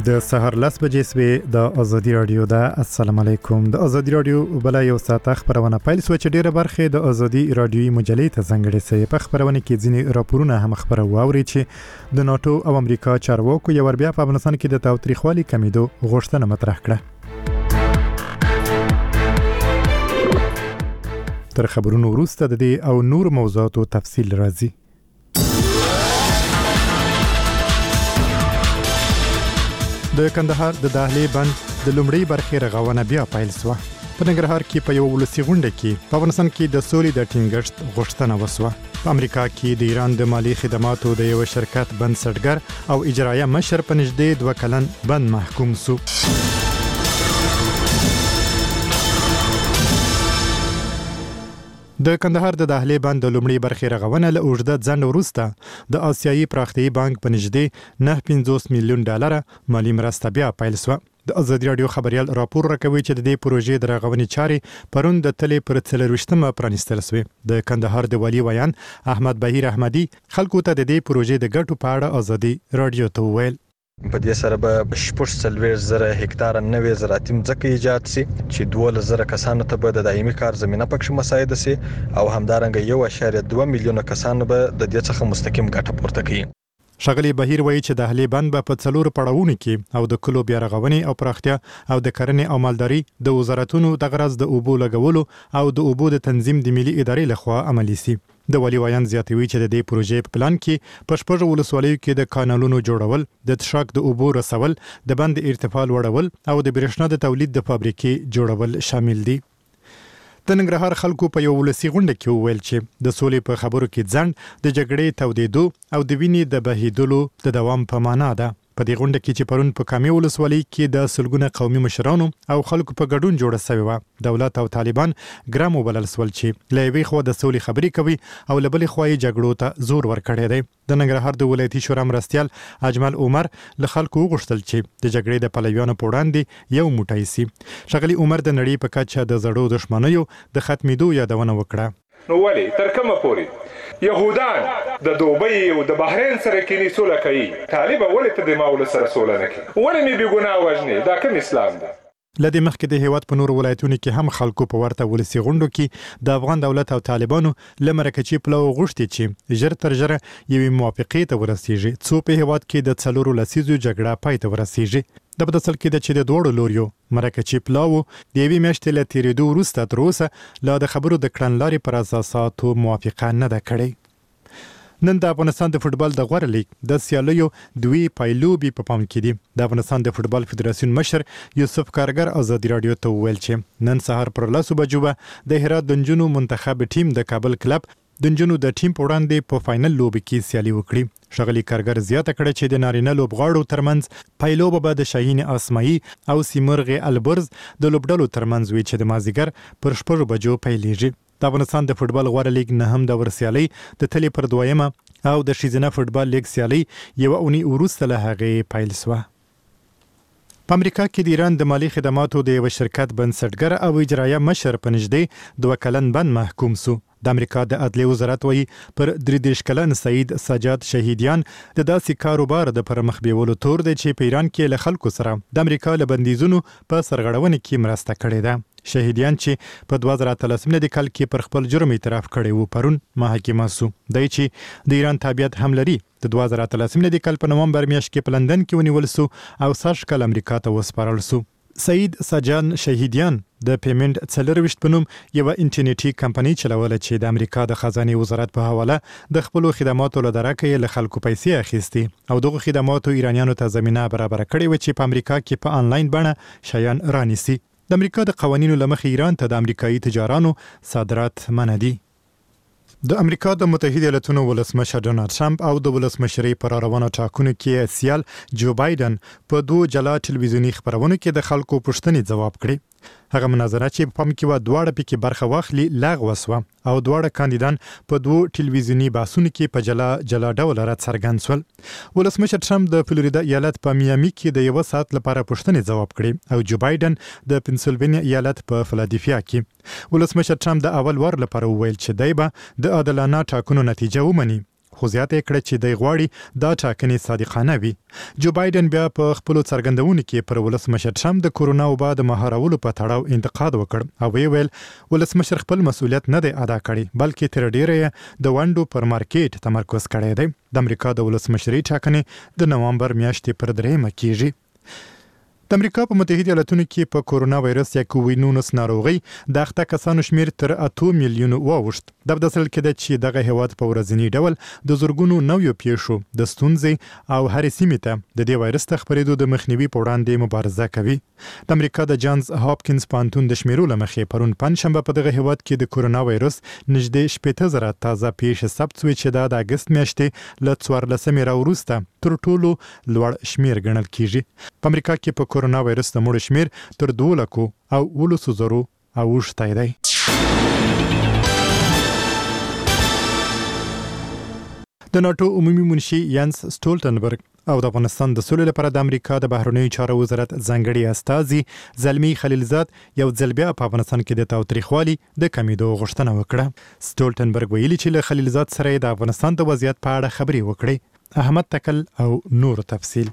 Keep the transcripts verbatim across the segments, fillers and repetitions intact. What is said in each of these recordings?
د سهار لس بجې سوې د ازادي رادیو ده. السلام علیکم. د ازادي رادیو بل یو ساعت خبرونه پیل سو چې ډیره برخه د ازادي رادیوي مجلې ته ځانګړې سي. په خبرونه کې ځینې راپورونه هم خبره واوري چې د ناتو او امریکا چارواکو یو ور بیا په افغانستان کې د تاوتریخوالي کمیدو غوښتنه مطرح کړه. تر خبرونو وروسته د دې او نور موضوعاتو تفصیل راځي. د کندهار د دهلې بند د لومړی برخې رغونه بیا پیل شوه. په ننګرهار کې په یو ولسي غونډه کې په افغانستان کې د سولې د ټینګښت غوښتنه وشوه. په امریکا کې د ایران د مالی خدماتو د یو شرکت بنسټګر او اجرایه مشر په نږدې دوه کلن بند محکوم شو. د کندهار د دهلې بند د لومړی برخې رغونه له اوږده ځنډ وروسته د آسیایي پراختیایي بانک په نږدې نه پنځوس میلیون ډالر مالی مرسته بیا پیل شوه. د ازادي رادیو خبريال راپور راکوي چې د دې پروژې د رغونې چارې پرون د تلې پر څلرویشتمه پرانیستل شوې. د کندهار د والي ویان احمد بهیر احمدي خلکو ته د دې پروژې د ګټو په اړه ازادي رادیو ته وویل. په دې سره به شپږ څلوېښت زره هکتار نوې زراعتي ځمکې ایجاد شي چې دولس زره کسانو ته به د دایمي کار زمينه پکې مساعده شي او همدارنګه یو اعشاریه دوه میلیونه کسانو به د دې څخه مستقیم ګټه پورته کوي. ښاغلي بهیر وایي چې د دهلې بند به په څلور پړاوونو کې او د کلو بیا رغونې او پراختیا او د کرنې او مالداري د وزارتونو د غرض د اوبو لګولو او د اوبو د تنظیم د ملي ادارې لخوا عملي شي. د والي ویان زیاتوي چې د دې پروژې په پلان کې په شپږ ولسوالیو کې د کانالونو جوړول، د تشک د اوبو رسول، د بند ارتفاع لوړول او د برېښنا د تولید د فابریکې جوړول شامل دي. د ننګرهار خلکو په یو ولسي غونډه کې وویل چې د سولې په خبرو کې ځنډ د جګړې تودېدو او د وینې د بهیدلو د دوام په معنا ده. په دې غونډه کې چې پرون په کامې ولسوالۍ کې د سلګونه قومي مشرانو او خلکو په ګډون جوړه شوې وه. دولت او طالبان ګرام وبلل سول چې له یوې خوا د سولې خبرې کوي او له بلې خوا یې جګړو ته زور ورکړی دی. د ننګرهار د ولایتي شورا مرستیال اجمل عمر له خلکو وغوښتل چې د جګړې د پلویانو په وړاندې یو موټی سي. ښاغلي عمر د نړۍ په کچه د زړو دښمنیو د ختمېدو یادونه وکړه. نو ولی تر کومه پورې يهودان د دوبۍ او د بحرین سره کې سوله کوي، طالب ولې ته د ماول سره سوله نه کوي؟ ولې مې بې ګناه وژني؟ دا کوم اسلام دی؟ لدې مخکې د هیواد په نور ولایتونو کې هم خلکو په ورته ولسي غونډو کې د افغان دولت او طالبانو له مرکچي پلو غوښتي چې ژر تر ژره یوې موافقې ته ورسیږي څو په هیواد کې د څلورو لسیزو جګړه پای ته ورسیږي. د په اصل کې د چې د دوړو لوریو مرکچي پلو د یوې میاشتې له تیرېدو وروسته تر اوسه لا د خبرو د کړنلارې پر اساساتو موافقه نه ده کړې. نن د افغانستان د فوټبال د غوره لیګ د سیالیو دوی پایلوبي په پام کې دي. د افغانستان د فوټبال فدراسیون مشر یوسف کارګر ازادي رادیو ته وویل چې نن سهار پر لسو بجو به د هرات د نجونو منتخب ټیم د کابل کلب د نجونو د ټیم په وړاندې په فاینل لوبي کې سیالي وکړي. ښاغلي کارګر زیاته کړه چې د نارینه لوبغاړو ترمنځ پایلوبه به د شاهین اسماعي او سیمرغ البرز د لوبډلو ترمنځ وي چې د مازیګر پر شپږ بجو پیلیږي. د افغانستان د فوټبال غوره لیګ نه هم د ورسیالۍ د تلې پر دویمه او د ښځینه فوټبال لیګ سیالۍ یوه اونۍ وروسته له هغې پیل شوه. په امریکا کې د ایران د مالی خدماتو د یو شرکت بنسټګر او اجرایه مشر په نږدې دوه کلن بند محکوم شو. د امریکا د عدلیې وزارت وایي پر درې دېرش کلن سعید سجاد شهیدیان د داسې کاروبار د پرمخ بیولو تور دی چې په ایران کې له خلکو سره د امریکا له بندیزونو په سرغړونې کې مرسته کړې ده. شهیدیان چې په دوه زره اتلسم کال کې پر خپل جرم اعتراف کړی و پرون محاکمه شو. دی چې د ایران تابعیت هم لري د دوه زره اتلسم کال په نومبر میاشت کې په لندن کې ونیول شو او سږ کال امریکا ته وسپارل شو. سعید سجان شهیدیان د پیمنټ څلرویشت په نوم یوه انټرنیټي کمپنۍ چلوله چې د امریکا د خزانې وزارت په حواله د خپلو خدماتو له درکه یې له خلکو پیسې اخیستې او دغه خدماتو ایرانیانو ته زمینه برابره کړې وه چې په امریکا کې په آنلاین بڼه شیان رانیسي. د امریکا د قوانینو له مخې ایران ته د امریکایي تجارانو صادرات منع دي. د امریکا د متحده ایالاتونو ولسمشر ډونالد ټرمپ او د ولسمشرۍ پر روانو ټاکنو کې سیال جو بایدن په دوه جلا ټلویزیوني خبرونو کې د خلکو پوښتنې ځواب کړي. هغه مناظره چې په پام کې و دواړه پکې برخه واخلي لغوه شوه او دواړه کاندیدان په دوه ټلویزیوني بحثونو کې په جلا جلا ډول راڅرګند شول. ولسمشر ټرمپ د فلوریدا ایالت په میامي کې د یو ساعت لپاره پوښتنې ځواب کړي او جو بایدن د پنسلوانیا ایالت په فلادلفیا کې. ولسمشر ټرمپ د اول وار لپاره وویل چې دی به د عادلانه ټاکنو نتیجه ومني خو زیاته کړه چې د غواړي دا ټاکنې صادقانه وي. جو بایدن بیا په خپل څرګندونو کې پر ولسمشر ټرمپ د کورونا وبا د مهارولو په تړاو انتقاد وکړ او ویل ولسمشر خپل مسؤلیت نه دی ادا کړی بلکې تر ډیره د ونډو پر مارکیټ تمرکز کړی دی. د امریکا د ولسمشرۍ ټاکنې د نوامبر میاشتې پر دریمه کیږي. د امریکا په متحده ایالاتونو کې په کورونا وایرس یا کووډ نولس ناروغي د اخته کسانو شمیر تر اته میلیونو واوښت. د بدسل کې د چې دغه هیواد په ورځنی ډول د زورګونو نویو پیښو د ستونزې او هرې سیمې ته د دې وایرس ته خپرېدو د مخنیوي په وړاندې مبارزه کوي. د امریکا د جانز هاپکینز پوهنتون د شمیرو له مخې پرون پنځشنبه په دغه هیواد کې د کورونا وایرس نږدې شپېته زره تازه پیښې ثبت شوې چې د اګست میاشتې له څوارلسمې راوروسته تر ټولو لوړ شمیر ګڼل کیږي. په امریکا کې په کورونا وایرس د مړو شمیر تر دوه لکو او ولسو زرو اوښتی دی. د ناتو عمومي منشي ینس سټولټنبرګ او د افغانستان د سولې لپاره د امریکا د بهرنیو چارو وزارت ځانګړي استازي زلمی خلیلزاد یو ځل بیا په افغانستان کې د تاوتریخوالي د کمیدو غوښتنه وکړه. سټولټنبرګ ویلي چې له خلیلزاد سره د افغانستان د وضعیت په اړه خبرې وکړي. احمد تکل او نور تفصیل.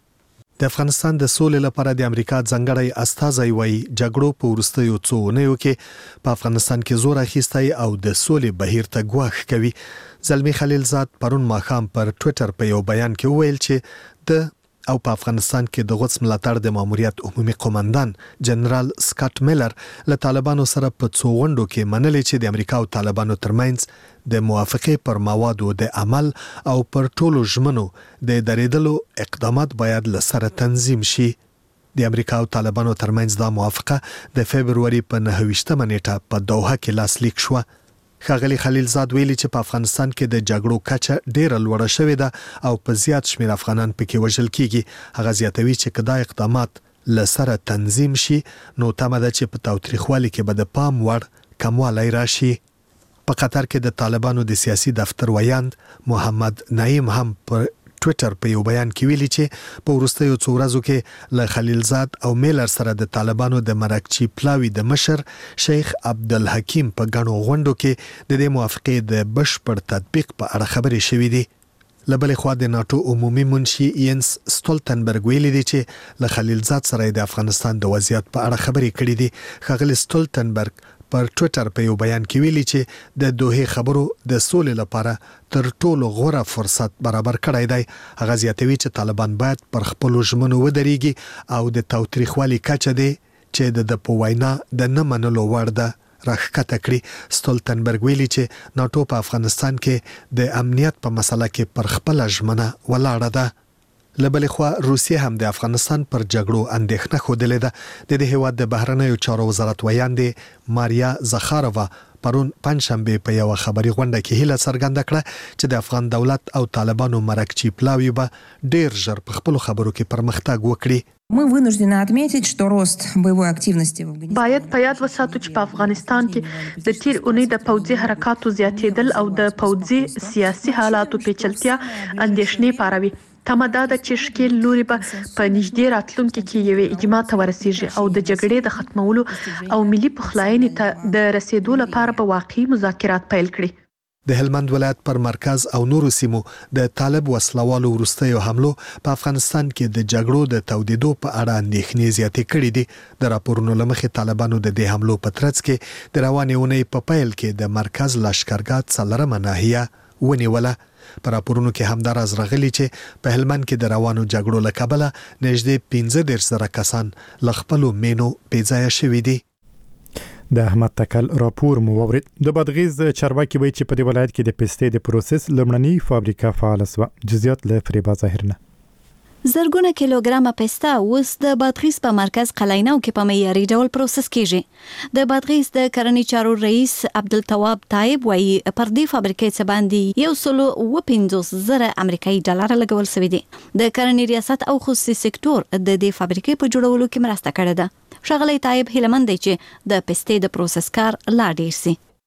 د افغانستان د سولې لپاره د امریکا ځانګړی استازی وایي جګړو په وروستیو څو اونیو کې په افغانستان کې زور اخیستی او د سولې بهیر ته ګواښ کوي. زلمی خلیلزاد پرون ماښام پر ټوئیټر په یو بیان کې وویل چې د او په افغانستان کې د غوڅ ملاتړ د ماموریت عمومي قومندان جنرال سکاټ میلر له طالبانو سره په څو غونډو کې منلې چې د امریکا او طالبانو ترمنځ د موافقې پر موادو د عمل او پر ټولو ژمنو د درېدلو اقدامات باید له سره تنظیم شي. د امریکا او طالبانو ترمنځ دا موافقه د فبروري په نهه ویشتمه نیټه په دوحه کې لاسلیک شوه. ښاغلي خلیلزاد ویلي چې په افغانستان کې د جګړو کچه ډیره لوړه شوې ده او په زیات شمیر افغانان پکې وژل کیږي. هغه زیاتوي چې کدا اقدامات لسره تنظیم شي نو تمه ده چې په تاوتریخوالي کې به د پام وړ کموالی راشي. په قطر کې د طالبانو د سیاسي دفتر ویاند محمد نعیم هم پر ټوئیټر په یو بیان کې ویلي چې په وروستیو څو ورځو کې له خلیلزاد او میلر سره د طالبانو د مرکچی پلاوی د مشر شیخ عبدالحکیم په غنو غونډو کې د دې موافقې د بشپړ تطبیق په اړه خبرې شوې دي. لبل خو د ناتو عمومي منشي ینس سټولټنبرګ ویلي دی چې له خلیلزاد سره د افغانستان د وضعیت په اړه خبرې کړې دي. ښاغلي سټولټنبرګ پر ټوئیټر په یو بیان کې ویلي چې د دوه خبرو د سولې لپاره تر ټولو غوره فرصت برابر کړی دی. هغه زیاتوي چې طالبان باید پر خپل ژمنو ودرېږي او د تاوتریخوالي کچه دی چې د په وینا د نه منلو وړ ده راښکته کړي. سټولټنبرګ ویلي چې ناتو په افغانستان کې د امنیت په مسله کې پر خپل ژمنه ولاړه ده. لبل خو روسیه هم د افغانستان پر جګړو اندېښنه خوده ده. د دې هیواد د بهرنیو چارو وزارت ویاندې ماریا زخاروا پرون پنځشنبه په یو خبري غونډه کې هیله څرګنده کړه چې د افغان دولت او طالبانو مرکچی پلاوی به ډیر ژر په خپل خبرو کې پرمختګ وکړي. Мы вынуждены отметить, что рост боевой активности в Афганистане. باید په یاد وساتو چې په افغانستان کې د تیر اونۍ د پوځي حرکاتو زیاتېدل او د پوځي سیاسي حالاتو پیچلتیا اندېښنې پاروي. تمه دا ده چې ښکېل لوري به په نږدې راتلونکي کې یوې اجماع ته ورسیږي او د جګړې د ختمولو او ملي پخلاینې ته د رسیدو لپاره به واقعي مذاکرات پیل کړي. د هلمند ولایت پر مرکز او نورو سیمو د طالب وسلوالو وروستیو حملو په افغانستان کې د جګړو د تودېدو په اړه اندېښنې زیاتې کړې دي. د راپورونو له مخې طالبانو د دې حملو په ترڅ کې د روانې اونۍ په پیل کې د مرکز لښکرګاه څلورمه ناحیه ونیوله. په راپورونو کې همداراز راغلي چې په هلمند کې د روانو جګړو له کبله نږدې پنځه دېرش زره کسان له خپلو مینو بېځایه شوي دي. د احمد تکل راپور مو واورید. د بادغیس چارواکي وایي چې په دې ولایت کې د پستې د پروسس لومړنۍ فابریکه فعال شوه. جزئیات له فریبا ظاهرنه. زرګونه کیلوګرامه پسته اوس د بادغیس په مرکز قلعینو کې په معیاري ډول پروسس کیږي. د بادغیس د کرنې چارو رئیس عبدالتواب طایب وایي پر دې فابریکې څخه باندې یو سل او پنځوس زره امریکایي ډالر لګول شوی دی. د کرنې ریاست او خصوصي سکتور د دې فابریکې په جوړولو کې مرسته کړې ده. ښاغلی طایب هیله مند دی چې د پستې د پروسس کار لا ډیر شي.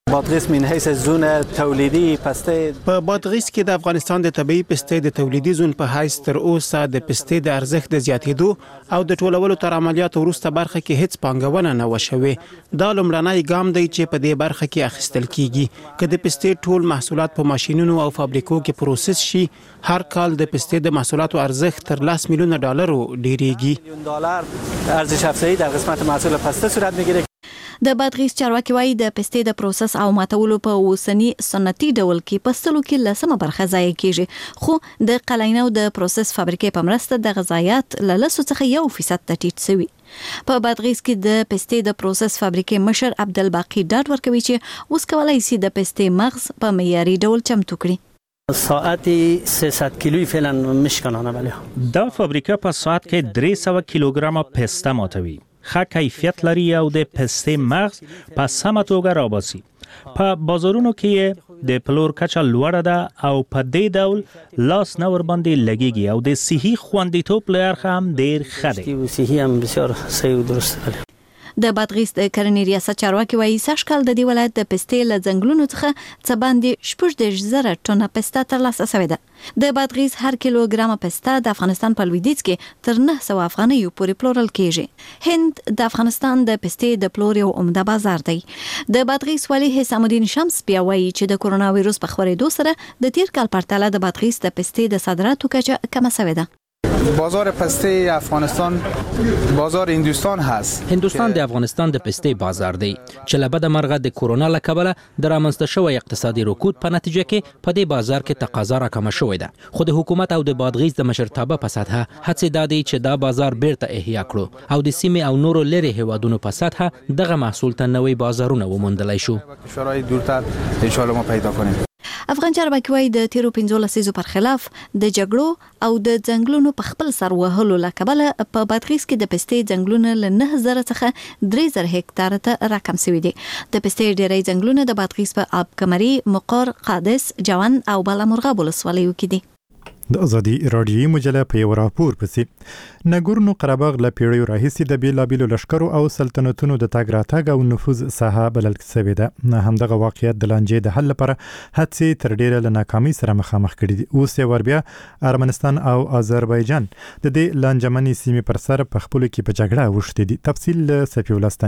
بادغیس من حیث زون تولیدي پسته په بادغیس کې د افغانستان د طبي پسته د تولیدي زون په حیث تر اوسه د پسته د ارزښت د زیاتېدو او د ټولولو تر عملیاتو وروسته برخه کې هیڅ پانګونه نه وشوي. دا لومړنی ګام دی چې په دې برخه کې اخیستل کیږي. که د پسته ټول محصولات په ماشينونو او فابریکو کې پروسس شي، هر کال د پسته د محصولاتو ارزښت تر لس میلیونه ډالرو ډیریږي. میلیون دلار ارزش افزایي در قسمت محصول پسته صورت میگیره. د بادغیس چارواکي وايي د پسته د پروسس او ماتولو په اوسنی سنتي ډول کې پستلو کې لسمه برخه ضایع کیږي، خو د قلاینو د پروسس فابریکې په مرسته د غذایات له لسو څخه یو فیصد ته ټیټ شوی. په بادغیس کې د پسته د پروسس فابریکې مشر عبدالباقی ډاډ ورکوي چې اوس کولای شي د پسته مغز په معیاري ډول چمتو کړي. ساعتی سیصد کیلویی فعلا میشکنانه. ولی دا فابریکه په ساعت کې درې سوه کیلوګرام پسته ماتوي. ښه کیفیت لري او د پسته مغز په سمه توګه راباسي. په بازارونو کې د پلور کچه لوړه ده او په دې ډول لاس نه ور باندې لګيږي او د صحي خوندیتوب له اړخه هم ډیر ښه دی. صحي هم بسیار صحیح او درست دی. د بادغیس د کرنې ریاست چارواکي وايي سږکال د دې ولایت د پسته له ځنګلونو څخه څه باندې شپږ دېرش زره ټنه پسته ترلاسه شوې ده. د بادغیس هر کیلوګرام پسته د افغانستان په لویدیځ کې تر نه سوه افغانیو پورې پلورل کیږي. هند د افغانستان د پسته د پلور یو عمده بازار دی. د بادغیس والی حسام الدین شمس بیا وايي چې د کرونا وایروس په خورېدو سره د تیر کال پرتله د بادغیس د پسته د صادراتو کچه کمه شوې ده. بازار پسته افغانستان بازار هندوستان هست. هندوستان د افغانستان د پسته بازار دی چې له بده مرغه د کرونا له کبله د رامنځته شوی اقتصادي رکود په نتیجه کې په دې بازار کې تقاضا راکمه شوې ده. خو د حکومت او د بادغیس د مشرتابه په سطحه هڅې دا دی چې دا بازار بیرته احیا کړو او د سیمې او نورو لري هیوادونو په سطحه دغه محصول ته نوې بازارونه وموندلای شو. کشورهای دورتر ان شاء الله ما پیدا کنیم. افغان چارواکي وايي د تیرو پنځو لسیزو پر خلاف د جګړو او د ځنګلونو په خپل سر وهلو له کبله په بادغیس کې د پسته ځنګلونه له نه زره څخه درې زره هکتار ته راکم شوي دي. د پسته ډیری ځنګلونه د بادغیس په آب کمري، مقر، قادس، جوان او بالامرغاب ولسوالیو کې دي. د ازادي رادیوي مجله په یو راپور پسې نګورنو قرهباغ له پیړیو راهیسې د بیلابیلو لشکرو او سلطنتونو د تګ راتګ او نفوذ ساحه بلل شوې ده. همدغه واقعیت د لانجې د حل لپاره هڅې تر ډیره له ناکامۍ سره مخامخ کړي دي. اوس یې وربیا ارمنستان او آذربایجان د دې لانجمنې سیمې پر سر په خپلو کې په جګړه اوښتي دي. تفصیل له صفي الله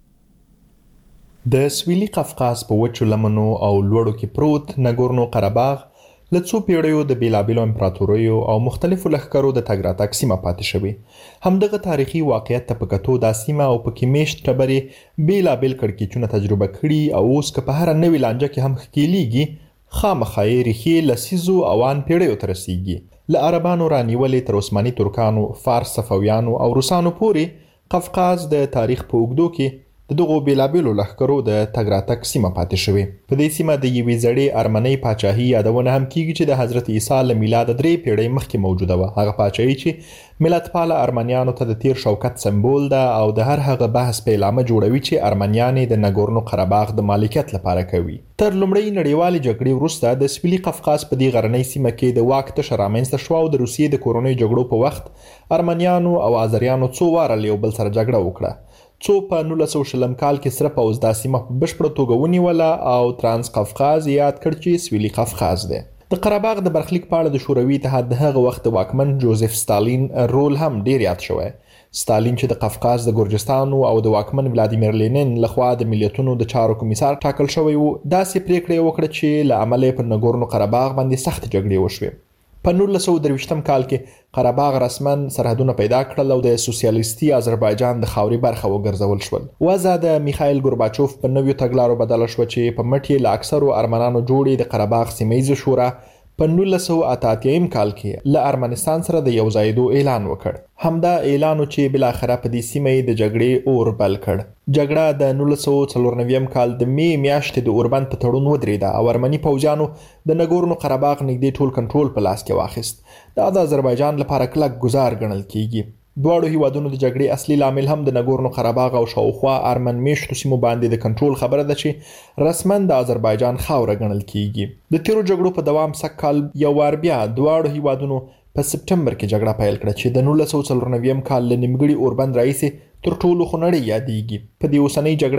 ستانکزینه. د سویلي قفقاز په وچو لمنو او لوړو کې پروت نګورنو قرهباغ له څو پیړیو د بیلابیلو امپراتوریو او مختلفو لښکرو د تګ راتګ سیمه پاتې شوې. همدغه تاریخي واقعیت ته په کتو دا سیمه او پکې میشت ټبرې بیلابیل کړکېچونه تجربه کړي او اوس که په هره نوې لانجه کې هم ښکېلیږي خامخا یې ریښې لسیزو اوان پیړیو ته رسیږي. له عربانو رانیولې تر عثماني ترکانو، فارس صفویانو او روسانو پورې قفقاز د تاریخ په اوږدو کې د دغو بیلابیلو لښکرو د تګ راتګ سیمه پاتې شوې. په دې سیمه د یوې زړې ارمنۍ پاچاهي یادونه هم کیږي چې د حضرت عیسی له میلاده درې پیړۍ مخکې موجوده وه. هغه پاچاهي چې ملتپاله ارمنیانو ته د تیر شوکت سمبول ده او د هر هغه بحث پیلامه جوړوي چې ارمنیان د نګورنو قرهباغ د مالکیت لپاره کوي. تر لومړۍ نړیوالې جګړې وروسته د سویلي قفقاز په دې غرنۍ سیمه کې د واک تشه رامنځته شوه او د روسیې د کورنیو جګړو په وخت ارمنیانو او آذریانو څو واره له یو بل سره جګړه وکړه. څو په نولس سوه شلم کال کې سره پوځ دا سیمه په بشپړه توګه ونیوله او ترانس قفقاز یاد کړ چې سویلي قفقاز دی. د قرهباغ د برخلیک په اړه د شوروي اتحاد د هغه وخت واکمن جوزف ستالین رول هم ډیر یاد شوی. ستالین چې د قفقاز د ګورجستانو او د واکمن ولادیمیر لینین لخوا د ملیتونو د چارو کمیسار ټاکل شوی و، داسې پریکړه وکړه چې له امله په نګورنو قرهباغ باندې سخت جګړې وشوې. په نولس سوه درویشتم کال کې قرهباغ رسما سرحدونه پیدا کړل او د سوسیالیستي آذربایجان د خاورې برخه وګرځول شول. وضع د میخایل ګورباچوف په نویو تګلارو بدله شوه چې په مټ یې له اکثرو ارمنانو جوړې د قرهباغ سیمه شورا په نولس سوه اته اتیا کال کې له ارمنستان سره د یو ځایدو اعلان وکړ. همدا اعلان چې بل اخره په دې سیمه د جګړې اور بل کړ. جګړه د نولس سوه څلور نوي کال د می میاشتې د اوربند په تړون ودرېده او ارمني پوځیانو د نګورنو قرهباغ نږدې ټول کنټرول په لاس کې واخیست. دا د آذربایجان لپاره کلک ګزار ګڼل کیږي. دواړو هیوادونو د جګړې اصلي لامل هم د نګورنو قرهباغ او شاوخوا ارمن میشتو سیمو باندې د کنټرول خبره ده چې رسما د آذربایجان خاوره ګڼل کیږي. د تیرو جګړو په دوام سږ کال یو وار بیا دواړو هیوادونو په سپټمبر کې جګړه پیل کړه چې د نولس سوه څلور نوي کال له نیمګړي اوربند راهیسې تر ټولو خونړۍ یادېږي. په دې اوسنۍ جګړه کې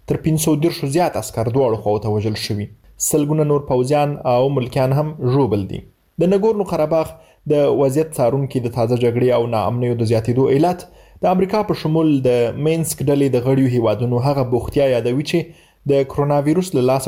تر پنځه سوه زیات عسكر دواړو خواو ته وژل شوي. سلګونه نور پوځیان او ملکیان هم ژوبل دي. د نګورنو قرهباغ د وضعیت څارونکي د تازه جګړې او ناامنیو د زیاتېدو علت د امریکا په شمول د مینسک ډلې د غړیو هیوادونو هغه بوختیا یادوي چې د کرونا وایروس له لاسه